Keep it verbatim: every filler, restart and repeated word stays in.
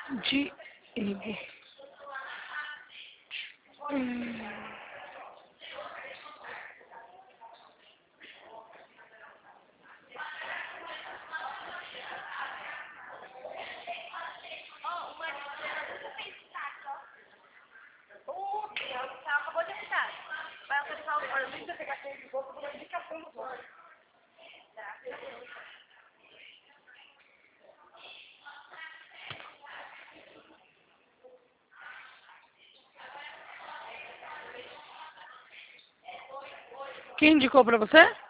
Diego. Hum. Acabou de apitar. Vai autorizar o óleo. Deixa eu pegar aquele de boca, eu vou dar indicação no óleo. Quem indicou pra você?